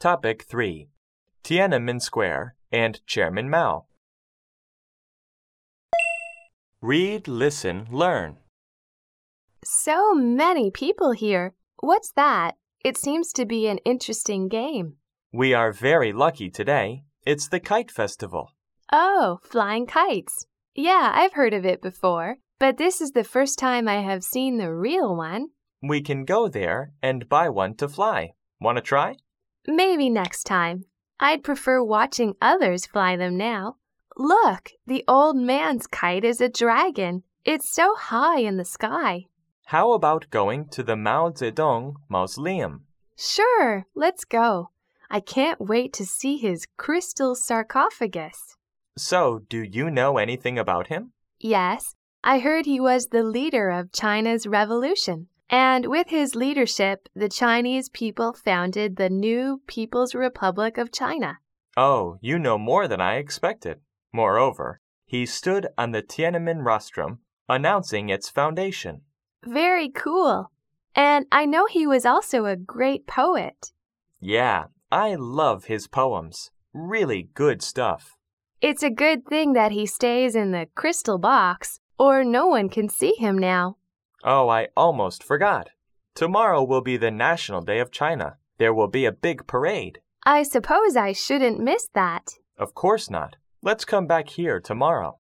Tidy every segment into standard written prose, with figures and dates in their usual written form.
Topic 3. Tiananmen Square and Chairman Mao. Read, listen, learn. So many people here. What's that? It seems to be an interesting game. We are very lucky today. It's the Kite Festival. Oh, flying kites. Yeah, I've heard of it before, but this is the first time I have seen the real one. We can go there and buy one to fly. Want to try? Maybe next time. I'd prefer watching others fly them now. Look, the old man's kite is a dragon. It's so high in the sky. How about going to the Mao Zedong Mausoleum? Sure, let's go. I can't wait to see his crystal sarcophagus. So, do you know anything about him? Yes, I heard he was the leader of China's revolution. And with his leadership, the Chinese people founded the new People's Republic of China. Oh, you know more than I expected. Moreover, he stood on the Tiananmen rostrum, announcing its foundation. Very cool. And I know he was also a great poet. Yeah, I love his poems. Really good stuff. It's a good thing that he stays in the crystal box, or no one can see him now. Oh, I almost forgot. Tomorrow will be the National Day of China. There will be a big parade. I suppose I shouldn't miss that. Of course not. Let's come back here tomorrow.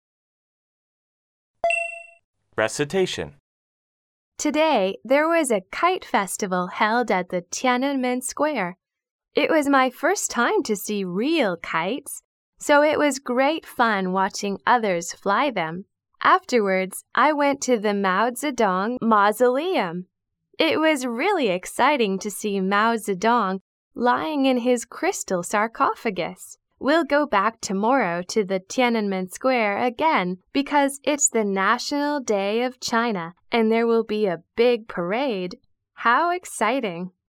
Recitation. Today, there was a kite festival held at the Tiananmen Square. It was my first time to see real kites, so it was great fun watching others fly them. Afterwards, I went to the Mao Zedong Mausoleum. It was really exciting to see Mao Zedong lying in his crystal sarcophagus. We'll go back tomorrow to the Tiananmen Square again because it's the National Day of China and there will be a big parade. How exciting!